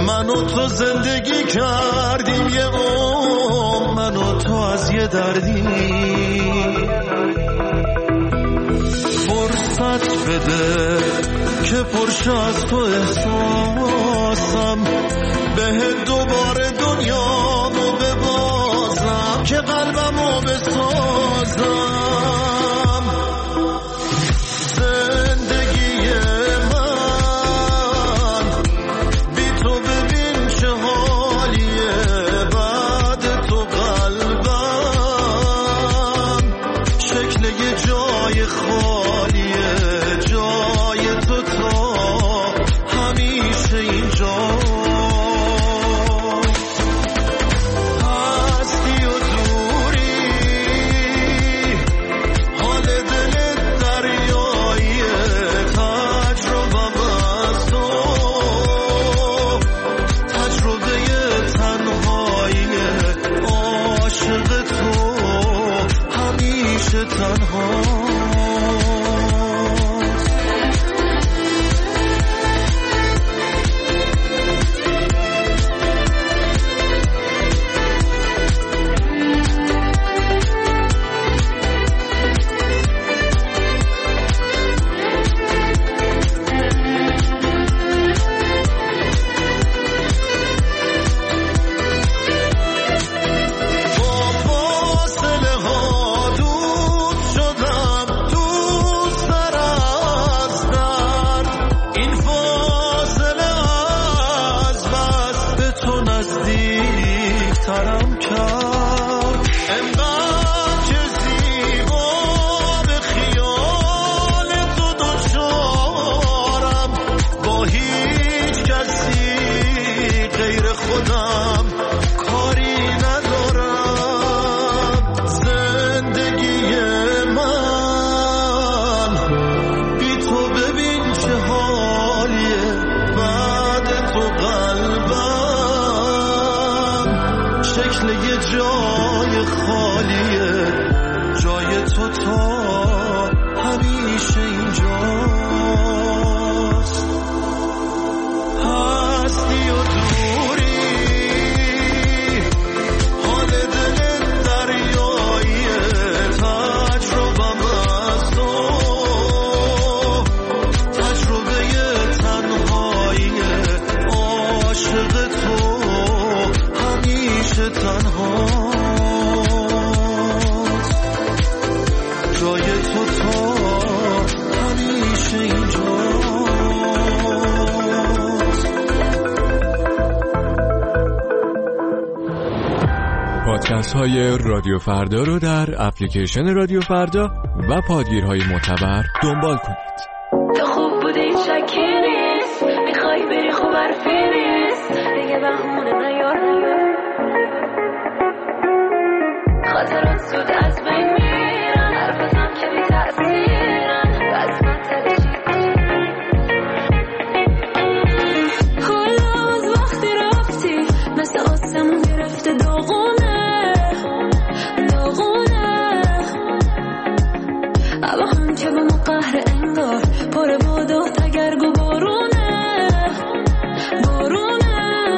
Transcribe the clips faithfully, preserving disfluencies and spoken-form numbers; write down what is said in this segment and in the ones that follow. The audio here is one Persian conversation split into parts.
من و تو زندگی کردیم یه عمر، من و تو از یه دردی. فرصت بده که پرشه از تو احساسم، به دوباره دنیامو ببازم که قلبمو بسازم. زندگی من بی تو ببین چه حالیه، بعد تو قلبم شکل یه جای خالیه، جای تو تا همیشه اینجا. پادکست های رادیو فردا رو در اپلیکیشن رادیو فردا و پادگیرهای معتبر دنبال کنید. تو خوب بودی این شکی نیست، میخوای بری خوب حرفی نیست، دیگه بهونه نیار خاطرات زود از بین میرن، حرفتم که بی تأثیرن، بس من تلشی حالا از وقتی رفتی مثل آسمون گرفته داغونه که با ما قهر انگار پر باد و تگرگ و بارونه بارونه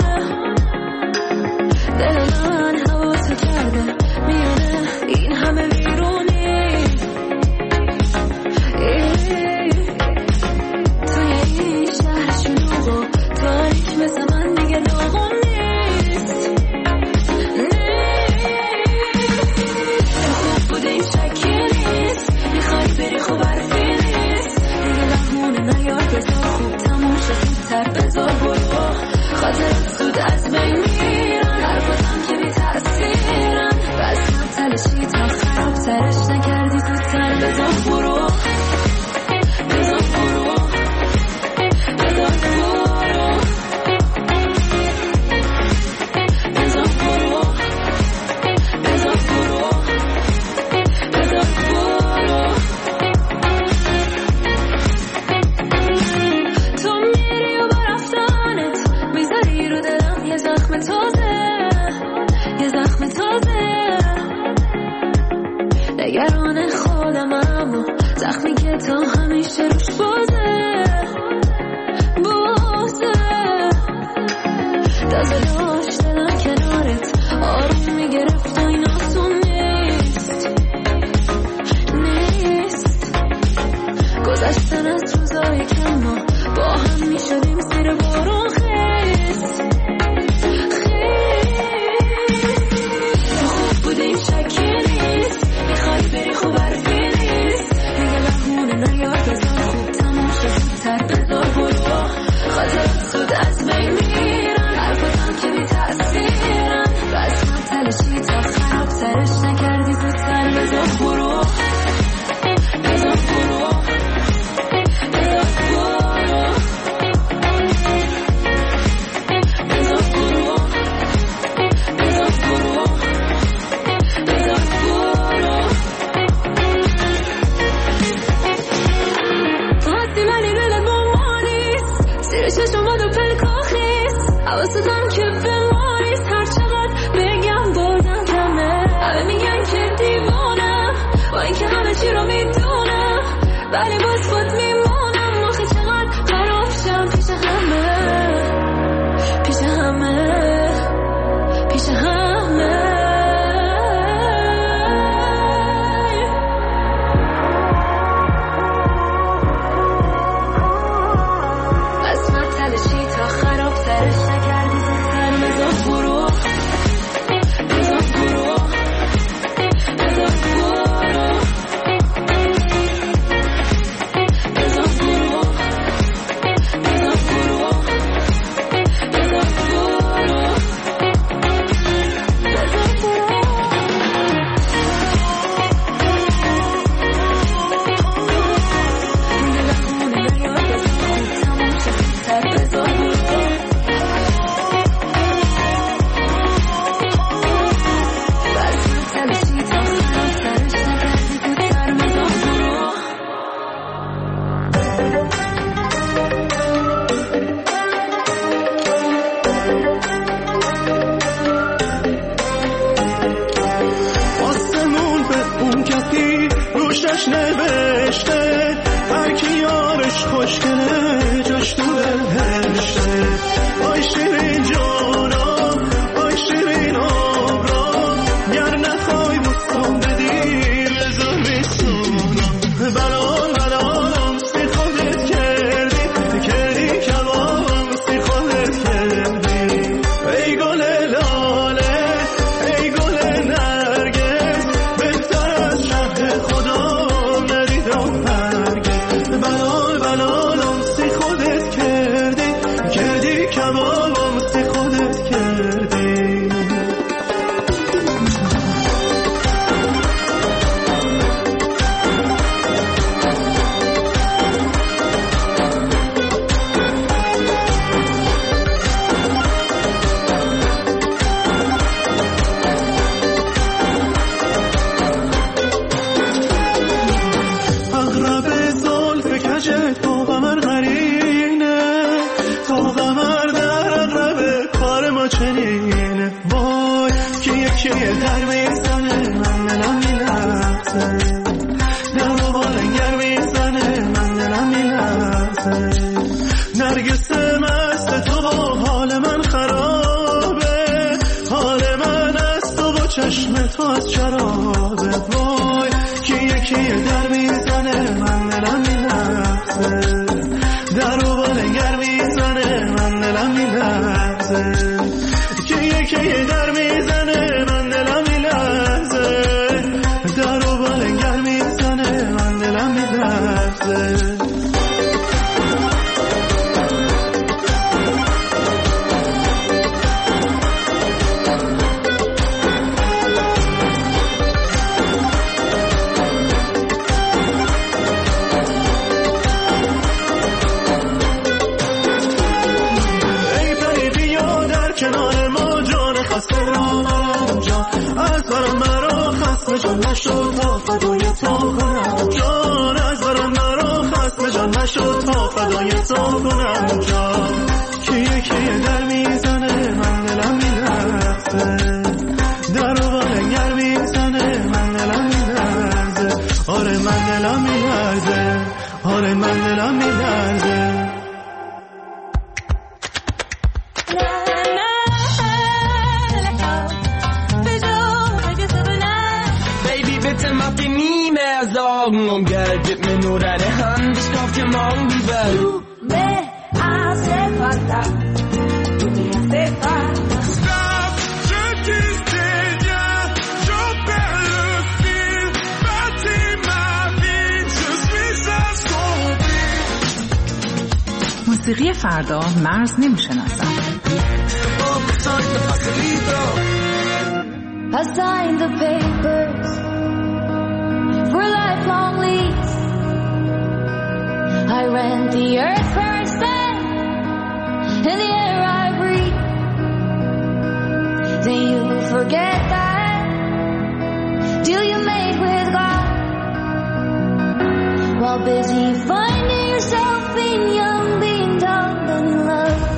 دل من حواسو کرده میونه این همه ویرونی توی این شهر شلوغ و تاریک مثل من دیگه داغون نیست تو خوب بوده این شکی نیست، میخوای بری خوب حرفی نیست، دیگه لحمونه نیار بذار خوب تموم شد زودتر بذار برو خاطرات زود از بین میرن، حرفاتم که بی تأثیرن، بس من تلشی تا خراب ترش نکردی زودتر بذار برو بذار برو بذار برو بذار برو بذار برو بذار برو. تو میری و با رفتنت میذاری رو دلم یه زخم تازه یه زخم تازه، نگران خودم اما زخمی که تا همیشه روش بازه بازه و پلکا خیس حواستم که به مایز هر چقدر بگم بازم کمه همه میگن که دیوانم با اینکه همه چی رو میدونم ولی باز خود میمونم آخه چقدر خراب شم پیش همه پیش همه پیش همه نوشته هر کی یارش خوشگله جاش تو بهشته آی شیرین جانم آی شیرین آبرام گر نخوای بستم بدی بذار بسونم بلال بلالم سی خودت کردی کردی کبابم سی خودت کردی ای گل لاله ای گل نرگس بهتر از شهر خدا بلال بلالم سی خودت کردی کردی کبابم سی خودت کردی که در میزنه من دلم میلرزه در و بالنگر میزنه من دلم میلرزه نرگس مست تو با حال من خرابه حال من از تو با چشم تو از شرابه وای که یکی در میزنه من دلم میلرزه در و بالنگر میزنه من دلم میلرزه که یکی در میزنه من دلم میلرزه در و بالنگر میزنه من دلم میلرزه ای پری بیا در کنار ما جان خسته را مرم جان از برم مرا خسم جان نشد تا فدای تو کنم جان از برم مرا خسم جان نشد تا فدای تو کنم جان که یکی در میزنه من دلم میلرزه در و بالنگر میزنه من دلم میلرزه آره من دلم میلرزه آره من دلم میلرزه Sorgen um Geld, gib mir nur deine Hand, ich kauf dir morgen die Welt. Du me hace falta, du me hace falta. Stop, je t'ai je perds le fil, bâti ma vie, je suis assombri. موسیقی فردا مرز نمیشناسد. I signed the papers for lifelong lease. I rent the earth where I stand and the air I breathe. Then you forget that deal you made with God while busy finding yourself being young, being dumb and in love.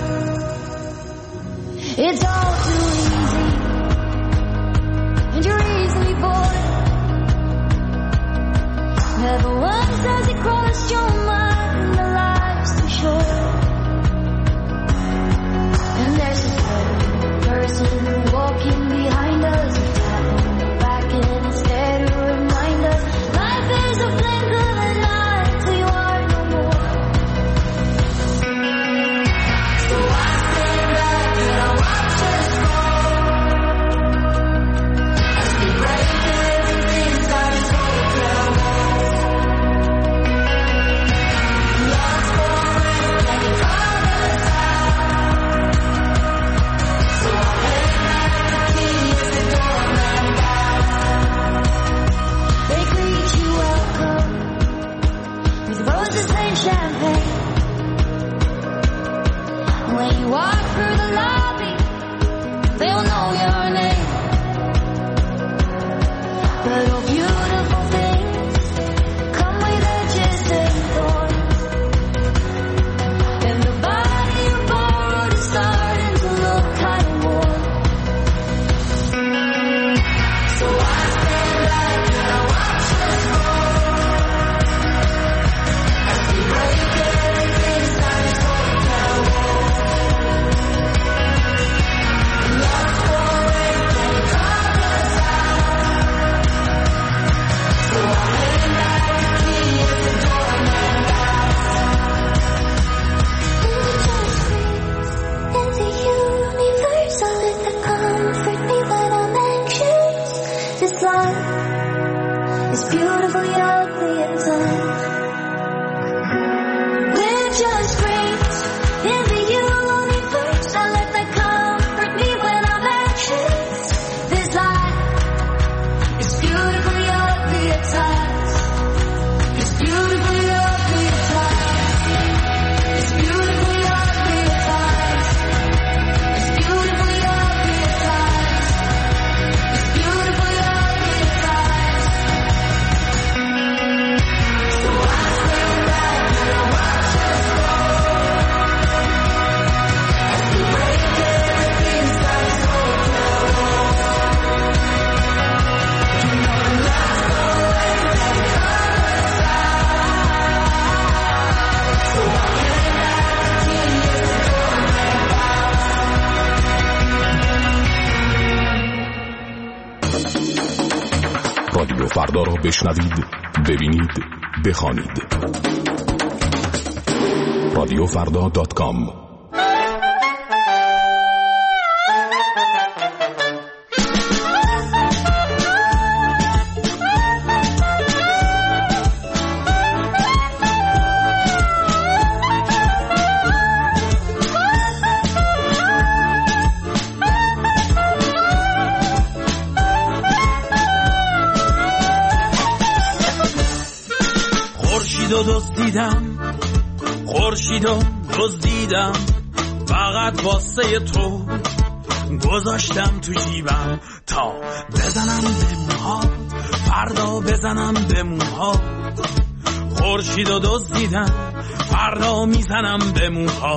It's all too easy, and you're easily bored. Never once has it crossed your mind that life's too short. And there's this person walking behind us, tapping the back and it's there to remind us life is a blink of an eye till you are no more. So I stand back and I watch us fall as we break everything that is broken walls. Lost forever and you call us out. So I hand back the key as the doorman bows. They greet you welcome with roses and champagne. When you walk through the lobby, they'll know your name. But all beautiful things come with edges and thorns. And the body you borrowed is starting to look kind of warm. So I stand back and I watch us fall as we break everything that is broken walls. Lost forever and you called us out. So I hand back the key as the doorman bows. Into your universe, I let that comfort me when I'm anxious. This life is beautifully ugly at times. We're just friends in the universe. I let that comfort me when I'm anxious. This life is beautifully ugly at times. It's beautifully ugly at times. It's beautifully ugly at times. It's beautifully ugly at times. It's beautifully ugly at times. So I stand back and I watch us fall as we break everything that is broken walls. You know the last forever and you call us out. So I hand back the key as the doorman bows. رادیو فردا را بشنوید، ببینید، بخوانید. رادیو فردا دات کام. خورشیدو دزدیدم، خورشیدو دزدیدم، فقط واسه تو گذاشتم تو جیبم تا بزنم به موها، فردا بزنم به موها. خورشیدو دزدیدم، فردا میزنم به موها.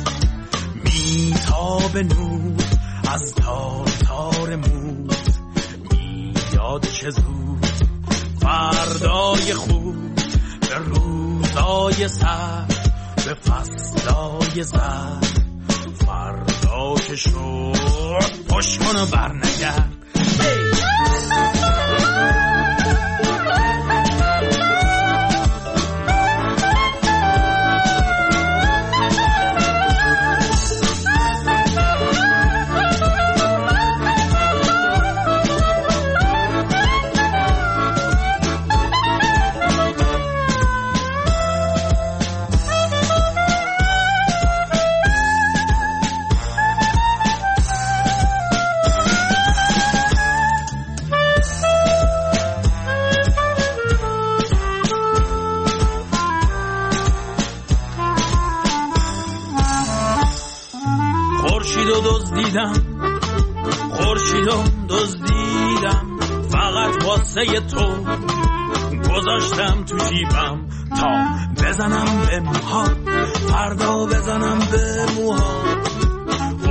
میتاب نور از تار تار موت، میاد چه زود فردای خوب، به روزای سرد، به فصلای زرد. فردا که شد پشت کن و برنگرد. خورشیدو دزدیدم، خورشیدو دزدیدم، فقط واسه تو گذاشتم تو جیبم تا بزنم به موها، فردا بزنم به موها. خورشیدو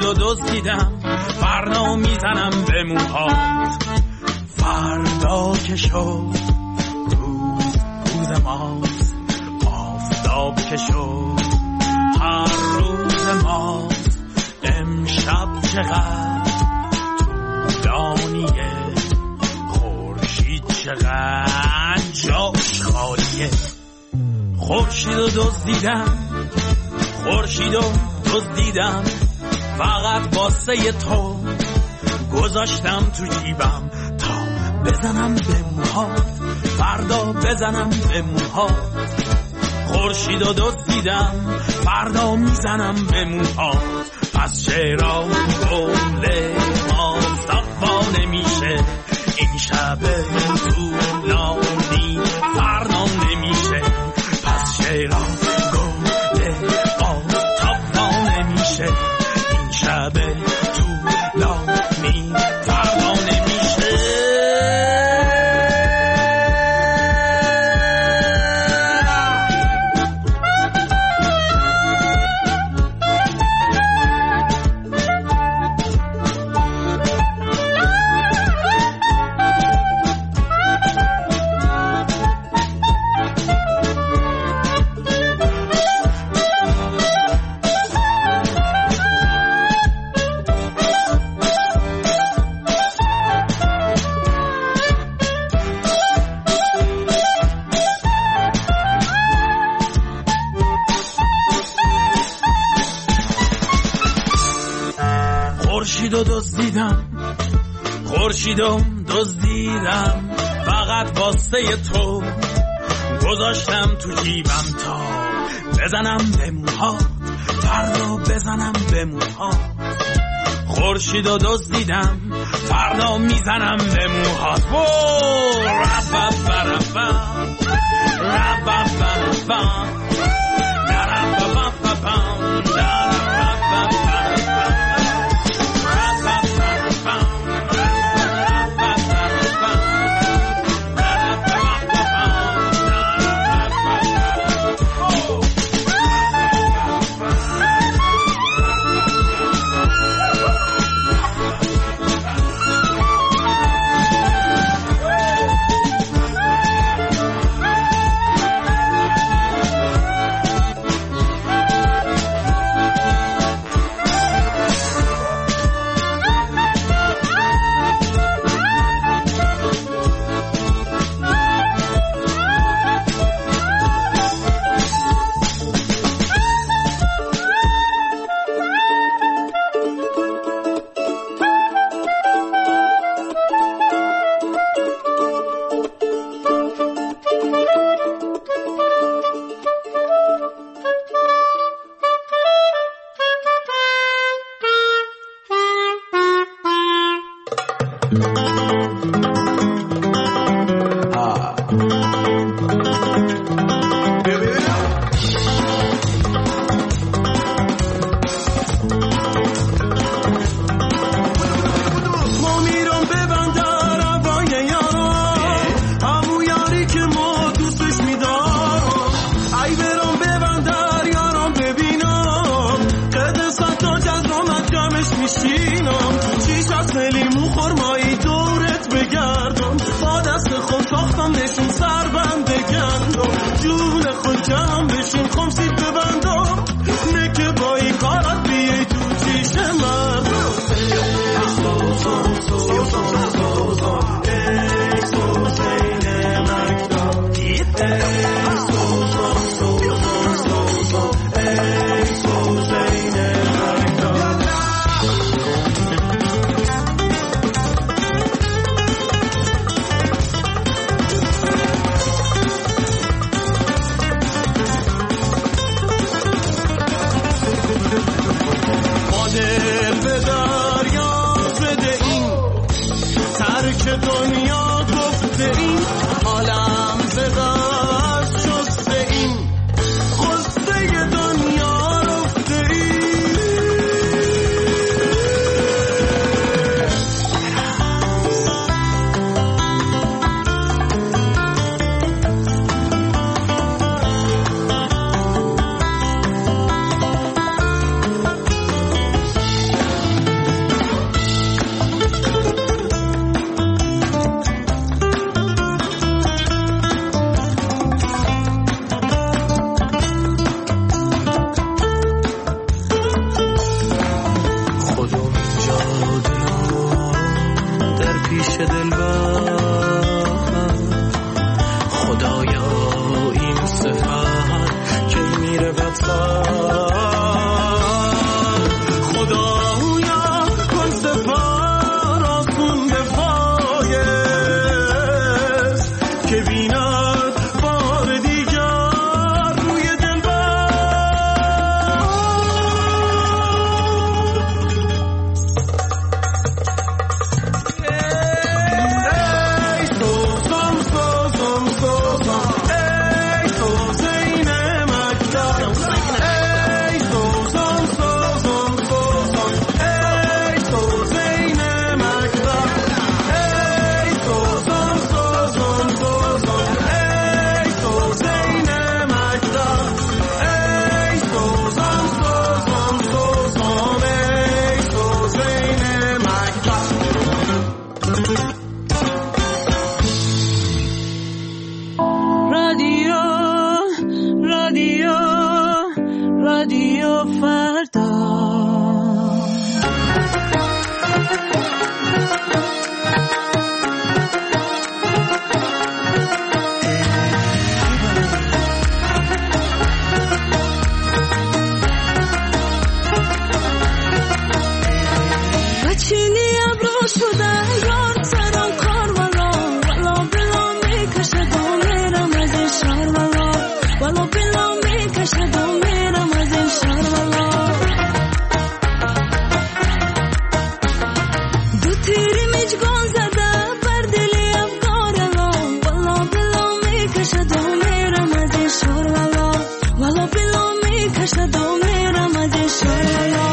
و دزدیدم فردا میزنم به موهات. فردا که شد روز روز ماست، آفتاب که شد هر روز ماست. امشب چقدر طولانیه، خورشید چقدر جاش خالیه. خورشید و دزدیدم، خورشید و دزدیدم فقط واسه تو، گذاشتم تو جیبم تا بزنم به موهات، فردا بزنم به موهات. خورشید و دزدیدم فردا میزنم به موهات. پس چرا گل ما صفا نمیشه، این شب طولانی فردا نمیشه. پس چرا گل ما صفا نمیشه، این شب طولانی فردا نمیشه. خورشید و دزدیدم، خورشید و دزدیدم فقط واسه تو، گذاشتم تو جیبم تا بزنم به موهات، فردا بزنم به موهات. خورشید و دزدیدم فردا میزنم به موهات. ربا بربا ربا بربا چه دلبر خدایا این سفر که میره وطن خدایا کن سفر آسون به پایست که بیند بار دیگر روی دلبر ای سوزم سوزم سوزم ای سوزین مکتب ای سوزم سوزم سوزم ای سوزین مکتب ای سوزم سوزم سوزم ای سوزین مکتب ای سوزم سوزم سوزم ای سوزین مکتب. رادیو رادیو رادیو فردا بچینی ابرو شده یار سرم کار والا والا بلا میکشه دو میرم از این شهر والا والا بلا میکشه دو میرم از این شهر والا دو تیری میجگان زده بر دلی افگارلا والا بلا میکشه دو میرم از این شهر والا والا بلا میکشه دو میرم از این شهر والا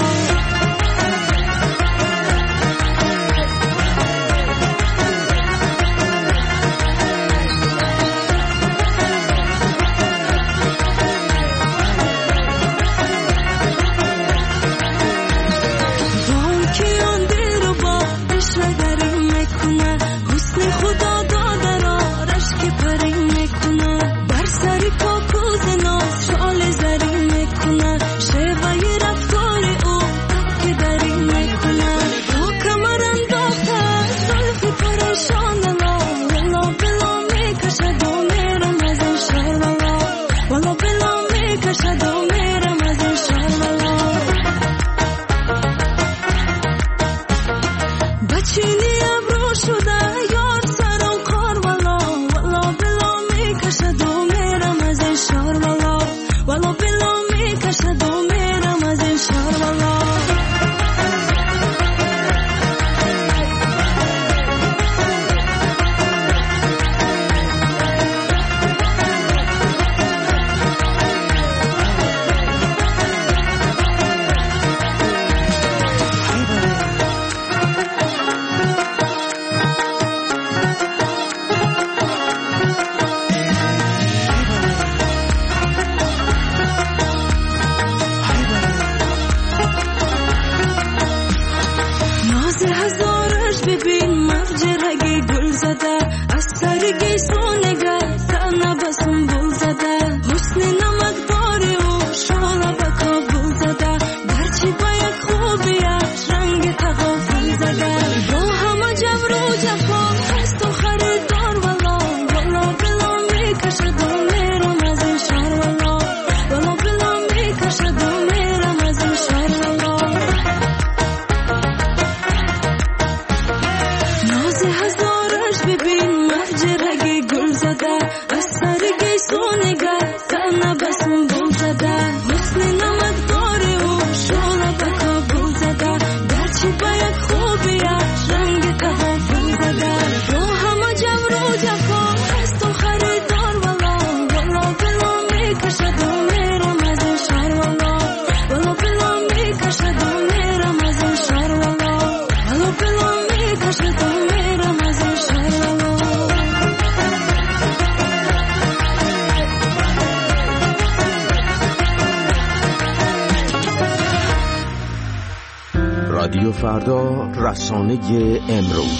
رادیو فردا، رسانه امروز.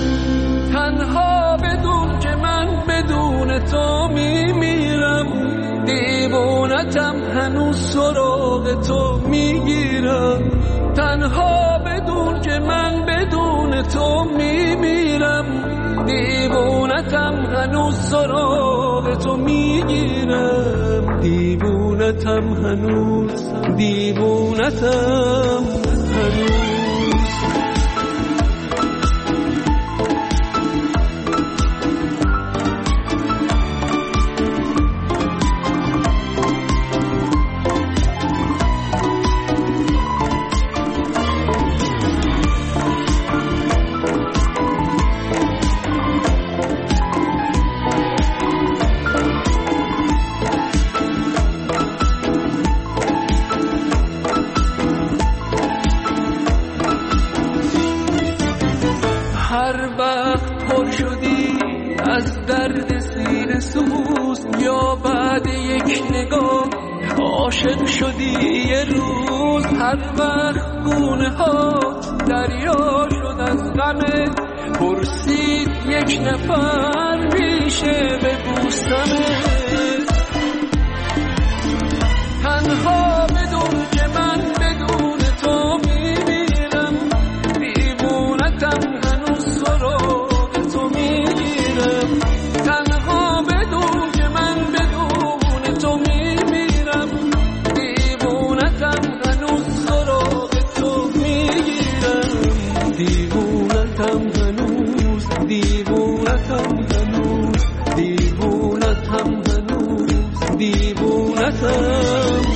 تنها بدون که من بدون تو میمیرم، دیوانتم هنوز سراغ تو میگیرم. تنها بدون که من بدون بدون تو میمیرم، دیوونتم هنوز سراغ تو میگیرم، دیوونتم هنوز، دیوونتم هنوز. از درد سینه سوز یا بعد یک نگاه عاشق شدی یه روز، هر وقت گونه ها دریا شد از غمت، پرسید یک نفر میشه ببوسمت، تنها بدون که من بدون تو میمیرم، دیوونتم هنوز سراغ تو میگیرم، تنها بدون که من بدون تو میمیرم، دیوونتم هنوز سراغ تو میگیرم، دیوونتم هنوز، دیوونتم هنوز، دیوونتم هنوز، دیوونتم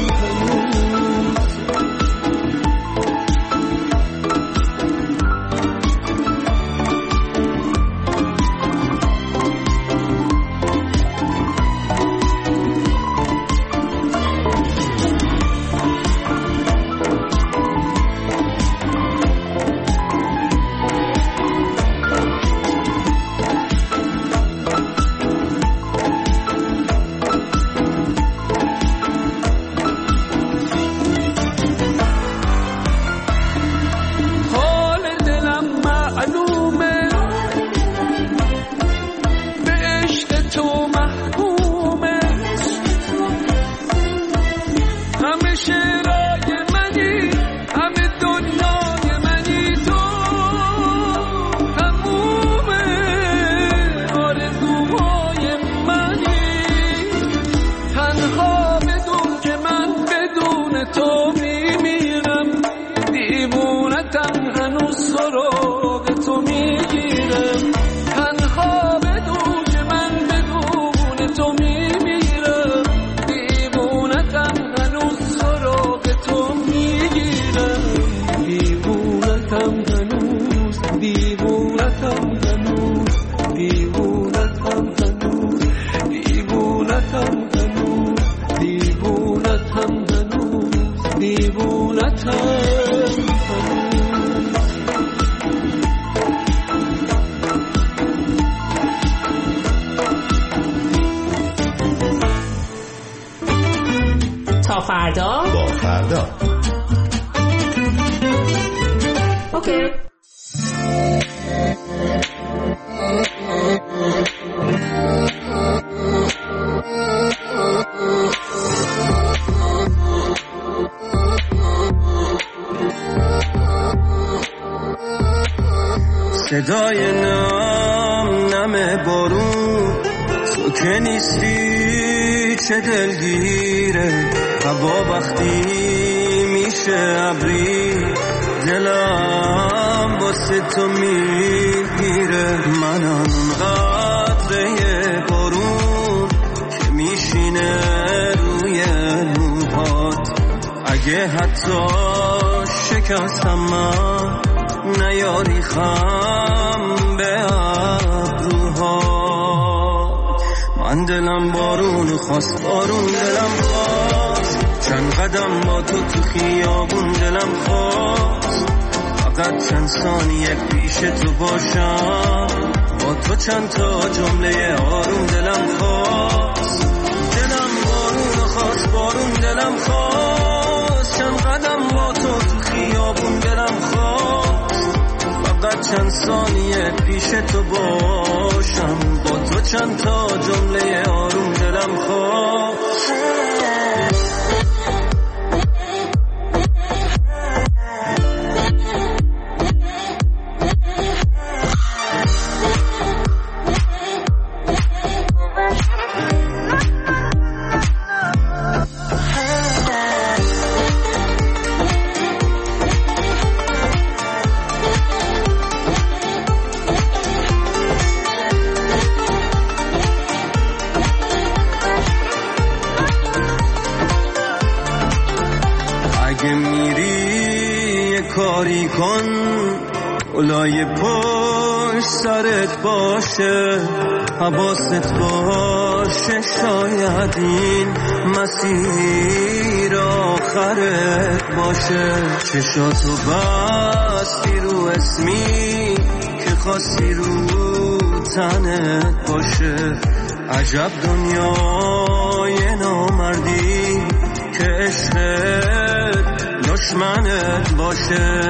تا فردا با فردا. اوکی. صدای نام نم بارون، تو که نیستی چه دلگیره، هوا وقتی میشه ابری، دلم واسه تو میگیره، منم قطره بارون که میشینه روی موهات، اگه حتی شکستم من نیاری خم به ابروها، من دلم بارون خواست، بارون دلم خواست، چند قدم با تو تو خیابون دلم خواست، فقط چند ثانیه پیش تو باشم، با تو چند تا جمله آروم دلم خواست، دلم بارون خواست، بارون دلم خواست، چند قدم با تو تو خیابون دلم خواست، فقط چند ثانیه پیش تو باشم، با تو چند تا جمله آروم دلم خواست. کن اولای پشت سرت باشه، حواست باشه، شاید این مسیر آخرت باشه. چشاتو بستی رو اسمی که خواستی رو تنت باشه. عجب دنیای نامردی که عشقت دشمنت باشه.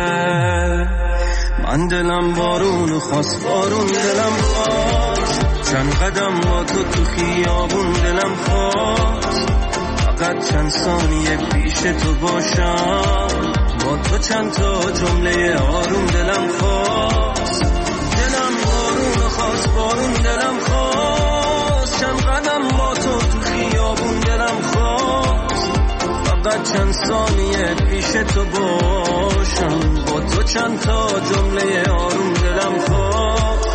من دلم بارون خواست، بارون دلم خواست، چند قدم با تو تو خیابون دلم خواست. فقط چند ثانیه پیش تو باشم، با تو چند تا جمله آروم دلم خواست. دلم بارون خواست، بارون دلم خواست، چند قدم با تو تو خیابون دلم خواست. فقط چند ثانیه پیش تو باشم، با تو چند تا جمله آروم دلم خواست.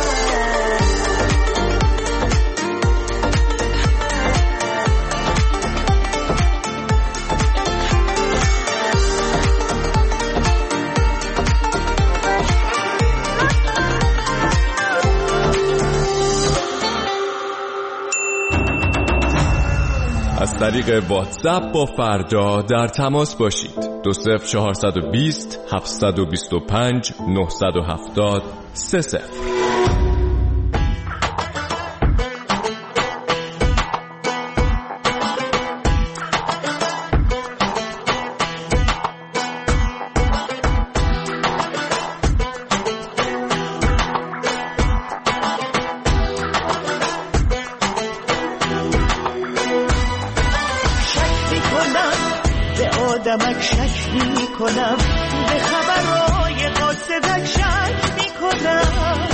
از طریق واتساپ با فردا در تماس باشید. دو صفر چهارصد و بیست هفتصد و بیست و پنج نهصد و هفتاد سه صفر. آدمک شک می کنم، به خبرهای قاصدک شک می کنم.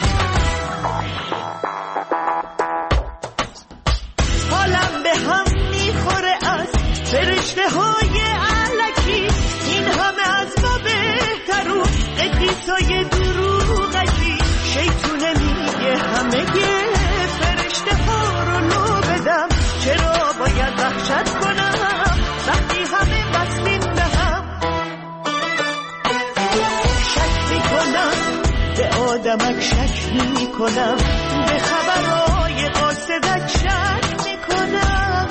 حالم به هم می خوره از فرشته های علکی، این همه از ما بهترون قدیسای دروغکی. شیطونه میگه همه گه فرشته ها رو لو بدم، چرا باید وحشت کنم وقتی همه بسلیم به هم. شک می کنم به آدمک شک می کنم، به خبرهای قاصدک شک می کنم.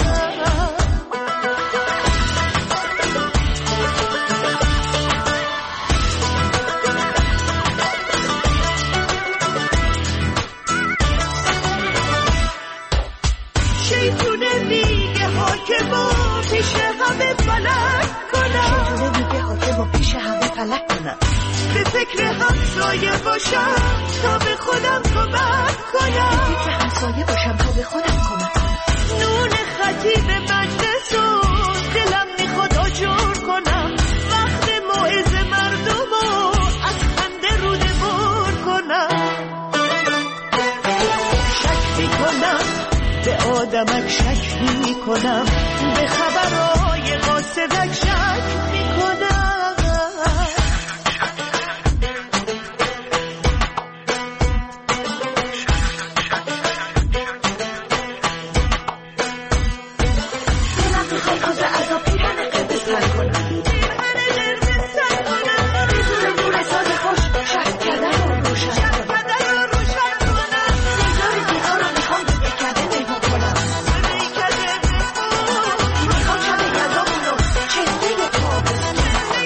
شیطونه میگه حاکمو پیش همه فلک کنم، شیطونه میگه حاکمو پیش همه فلک کنم. به فکر همسایه باشم تا به خودم کمک کنم، به فکر همسایه باشم تا به خودم کمک کنم. نون خطیب مجلس و دلم میخواد آجر کنم، وقت موعظه مردمو از خنده روده بر کنم. شک میکنم به آدمک شک می کنم، به خبرهای قاصدک شک می کنم. دلم میخوای باز عذاب پیرهن قرمز تن کنم، پیرهن قرمز تن کنم. بدون نور ساز خوش شک کردن رو روشن کنم. سیگار دیوار رو میخوام به بکرده مهمون کنم، میخوام شب یزامونو چهره تابستون.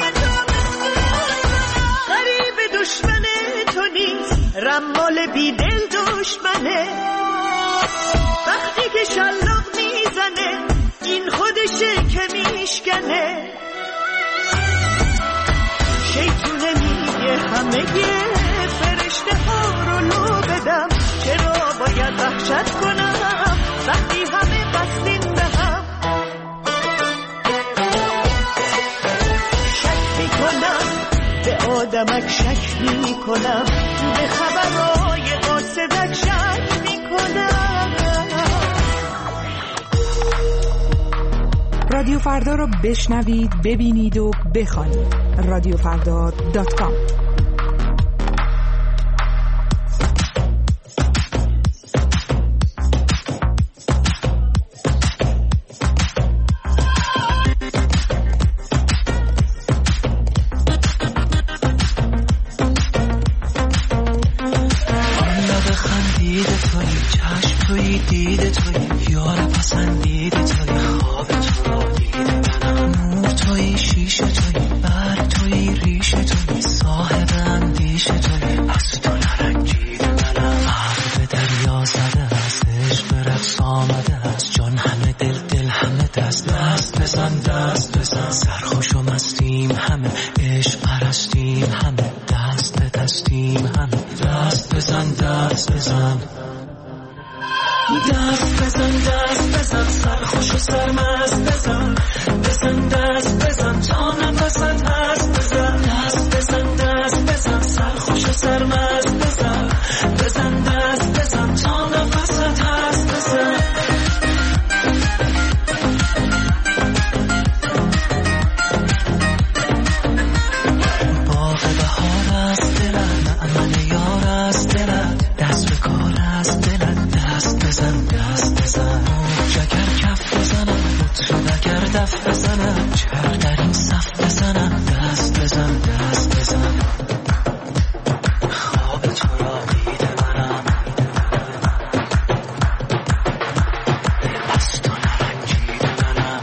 غریب دشمن تو نیست، رمال بیدل دشمنه. وقتی که شلاق میزنه این خودشه که میشکنه. شیطونه میگه همه فرشته ها رو لو بدم، چرا باید وحشت کنم وقتی همه بستیم به هم. شک میکنم به آدمک شک میکنم، به خبرهای قاصدک شک میکنم. رادیو فردا رو بشنوید، ببینید و بخوانید. رادیو فردا دات کام. دید توی یار پسندید توی خواب تو را دیده منم نور توی شیشه توی برگ توی ریشه توی صاحب اندیشه توی از تو نرنگید منم فقر به دریا زده است عشق به رقص آمده است جان همه دل دل همه دست دست بزن دست بزن سرخوش و مستیم همه عشق پرستیم همه دست به دستیم همه دست بزن دست بزن دست بزن دست بزن سرخوش و سرمست بزن بزن دست بزن تا نفست هست بزن دست بزن دست بزن سرخوش و سرمست بزن بزن دست بزن تا نفست هست بزن باغ بهار است دلت نعمل یار است دلت دست به کار است دلت دست بزن دست بزن جگر کف بزنم لطفت اگر دف بزنم چر در این صف بزنم دست بزن دست بزن خواب تو را دیده منم از تو نرنگیده منم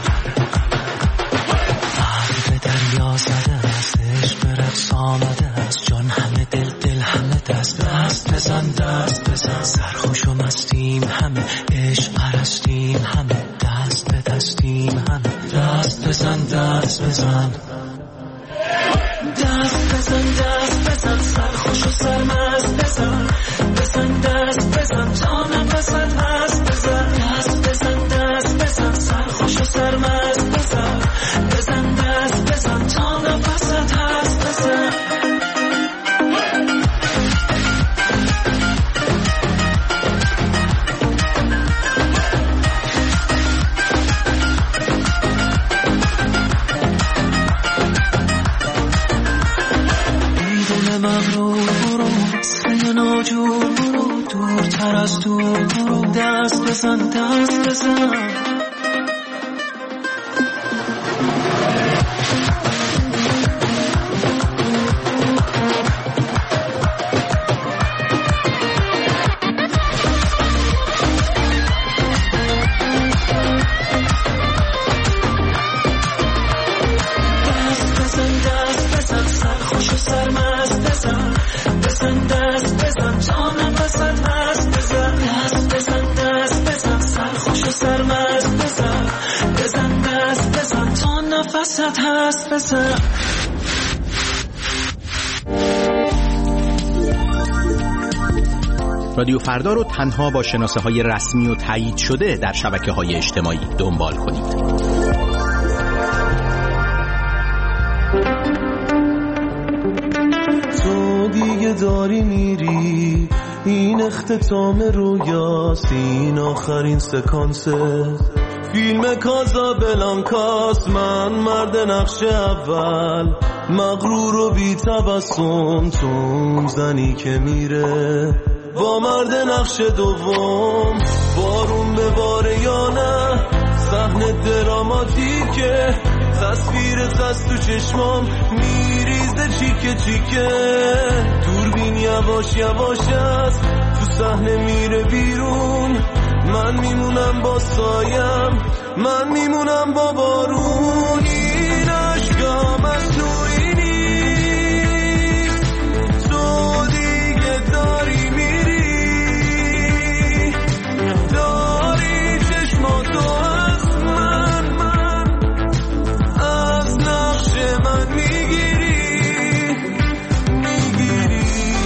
فقر به دریا زده است عشق به رقص آمده است جان همه دل دل همه دست دست بزن دست بزن سرخوش و مستیم همه عشق پرستیم همه دست به دستیم همه دست بزن دست بزن دست بزن دست بزن سرخوش و سرمست بزن بزن دست بزن تا نفست هست بزن دست بزن دست بزن سرخوش و سرمست بزن بزن دست بزن تا نفست هست بزن مغرور برو سه ناجور برو دورتر از دور برو دست بزن دست بزن هست بزن رادیو فردا رو تنها با شناسه های رسمی و تایید شده در شبکه های اجتماعی دنبال کنید. تو دیگه داری میری این اختتام رویاست این آخرین سکانسه فیلم کازابلانکاست من مرد نقش اول مغرور و بی تبسم تو زنی که میره با مرد نقش دوم بارون به باره یا نه صحنه دراماتیکه تصویر هست تو چشمام میریزه چیکه چیکه دوربین یواش یواش است تو صحنه میره بیرون من میمونم با سایم من میمونم با بارون این عشقام از توی نیست تو دیگه داری میری داری چشماتو از من من از نقش من میگیری میگیری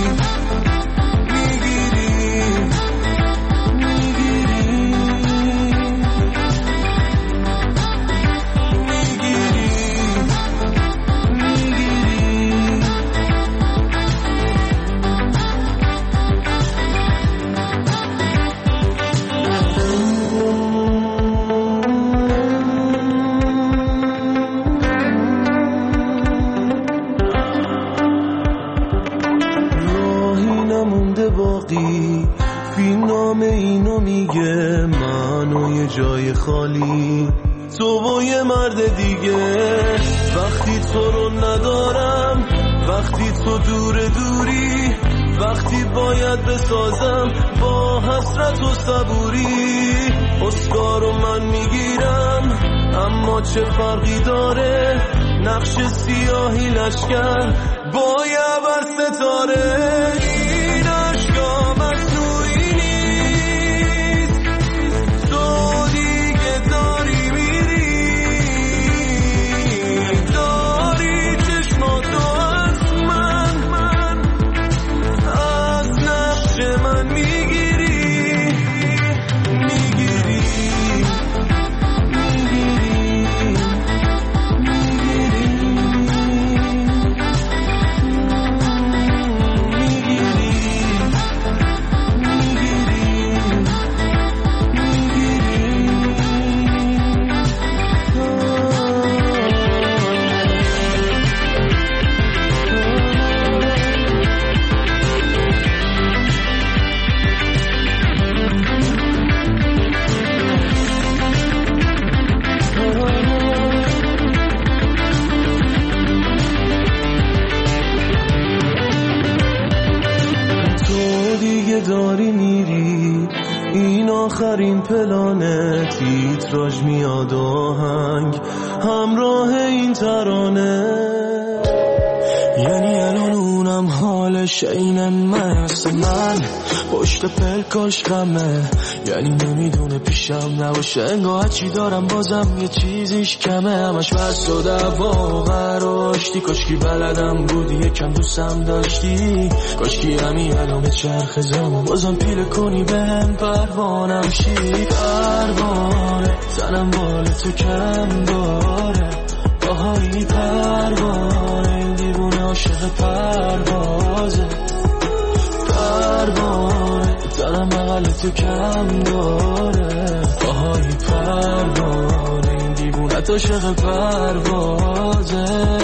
جای خالی تو با یه مرد دیگه وقتی تو رو ندارم وقتی تو دور دوری، وقتی باید بسازم با حسرت و صبوری. اسکارو من میگیرم اما چه فرقی داره، نقش سیاهی لشکر با یه بر ستاره. این عشقا مصنوعی نیست، تو دیگه داری میری، داری چشماتو از من من از نقش من میگیری میگیری داری میری. این آخرین پلانه، تیتراژ میاد آهنگ همراه این ترانه. یعنی الان اونم حالش عین من است، من پشت پلکاش غمه. یعنی نمیدونه پیشم نباشه، انگاه چی دارم بازم یه چیزیش کمه. همش بس و دعوا قراشتی، کاشکی بلدم بودی یکم دوستم داشتی. کاشکی همین الان چرخ زمان بازم پیله کنی بهم پروانم شی. پروانه زنم بال تو کم داره، آهای پروانه این دیوونه عاشق پروازه. پروانه زنم بغل تو کم داره، آهای پروانه این دیوونه عاشق پروازه.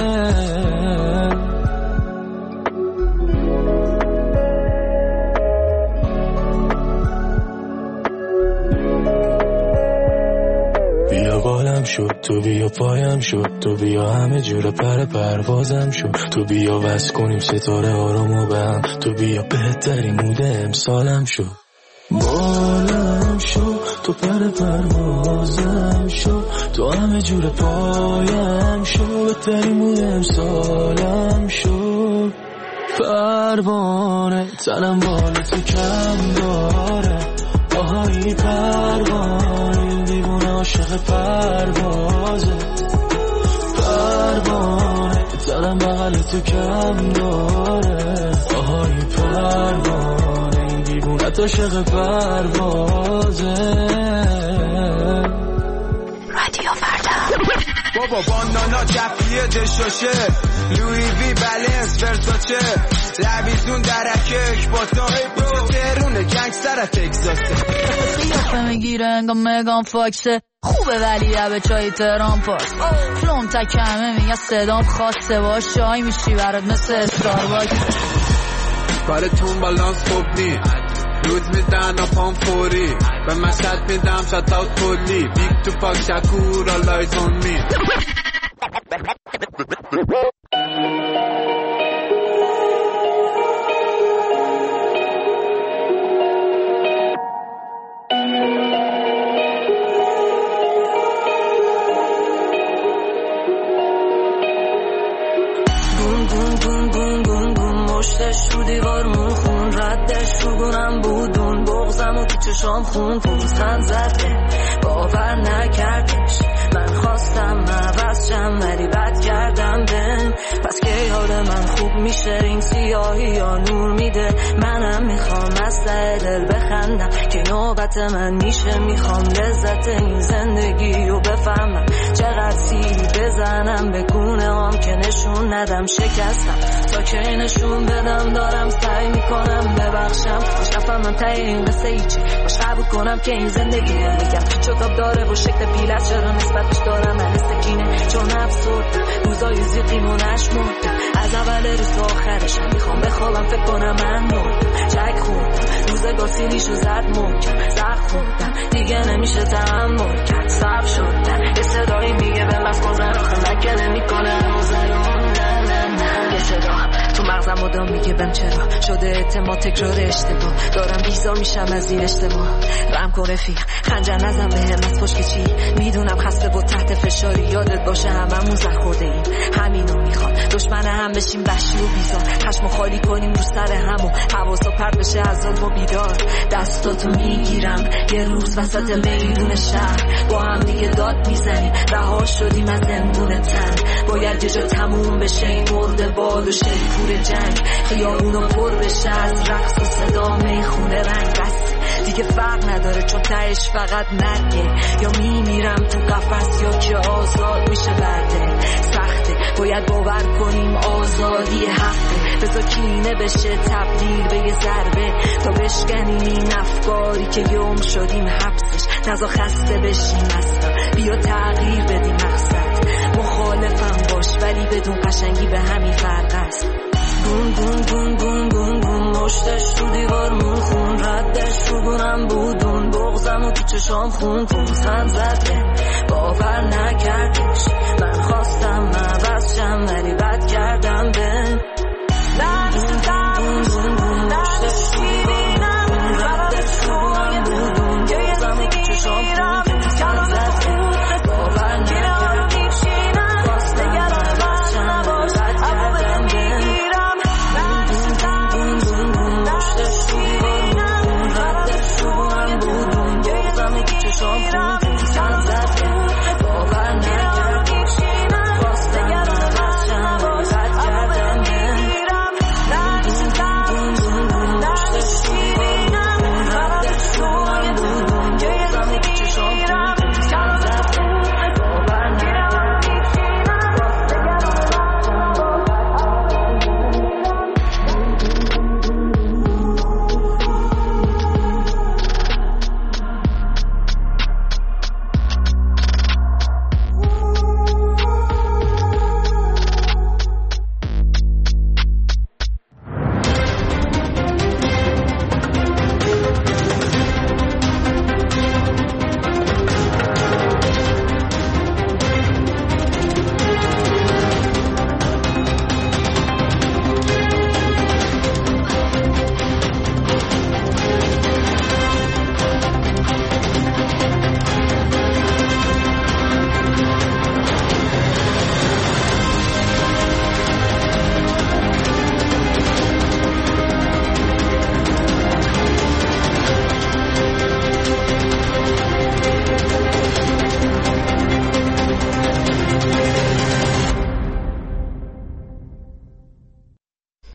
بالم شد تو بیا، پایم شد تو بیا، همه جور پر پروازم شد تو بیا. وصل کنیم ستاره آرامو به هم، تو بیا بهترین موده امسالم شد. بالم شد تو پر پروازم شد تو، همه جور پایم شد بهترین موده امسالم شد. پروانه تنم بال تو کم داره، آهای پروانه دیوونه عاشق پروازه. پروانه تنم بغل تو کم داره، آهای پروانه این دیوونه عاشق پروازه. رادیو فردا. بابا بانانا جفیه دشاشه، لوی وی بلنس ورساچه، لبیزون درکش با تا اینجا تهرونه گنگستر تگزاسه. قیافه میگیره انگا مگان فاکسه، خوبه ولی به چای تهران پاس. فلوم تکمه میگه صدام خواسته باش، شای میشی برات مثل استارباکس. کارتون بالانس خوب نی، روز میدن پام فوری، به مشهد میدم شتاوت کلی. بیگ تو پاک شکور آلایز اون می. گون گون گون گون گون گون مشتش رو دیوارمون خون، ردش رو گونم بودون، بغزم و تو چشام خون پوزخند زده باور نکردش. من خواستم عوض شم ولی بد کردم بهم، پس که یاد من خوب میشه رینگ سیاهی یا نور میده. منم میخوام از ته دل بخندم که نوبت من میشه، میخوام لذت این زندگی رو بفهمم. چقدر سیری بزنم به گونه هم که نشون ندم شکستم، تا که نشون بدم دارم سعی میکنم ببخشم. باش نفهمم ته این قصه ایچی، باش قبول کنم که این زندگی میگم پیچ و تاب داره و شکل پیلت، چرا نسبتش دارم من سکینه چون افسردم روزای زیقیم و نشمردم. از اول روز تا آخرشم میخوام بخوابم فکر کنم من مردم. چک خوردم روزگار سیلیشو زد محکم، زخم خوردم دیگه نمیشه تحمل کرد. صبر شدم یه صدایی میگه به من گذر، آخه مکه نمیکنه موزه اون نه نه نه. یه صدا تو مغزم مدام میگه بهم چرا شده اعتماد تکرار اشتباه دارم بیزار میشم از این اجتماع رم کن رفیق خنجر نزن به همت پشت چی میدونم خسته و تحت فشاری یادت باشه هممون زخ خورده ایم همینو میخوام دشمن هم بشیم وحشی و بیزار خشمو خالی کنیم رو سر هم و حواسا پرت بشه از ظلم و بیدار دستاتو میگیرم یه روز وسط میدون شهر با هم دیگه داد میزنیم رها شدیم از زندون تن باید یه جا تموم بشه این مرده باد و شیپور جنگ خیابونو پر بشه از رقص و صدا میخونه رنگ بس دیگه فرق نداره چون تهش فقط مرگه یا میمیرم تو قفس یا که آزاد میشه برده سخته باید باور کنیم آزادی حقه بذار کینه بشه تبدیل به یه ضربه تا بشکنیم این افکاری که گم شدیم حبسش نزا خسته بشیم اصلا بیا تغییر بدیم مقصد مخالفم باش ولی بدون قشنگی به همین فرق است گون گون گون گون گون گون مشتش تو دیوارمون خون ردش رو گونم بودون بغزم و تو چشام خون پوزم زده باور نکردش من خواستم عوض شم ولی بد کردم به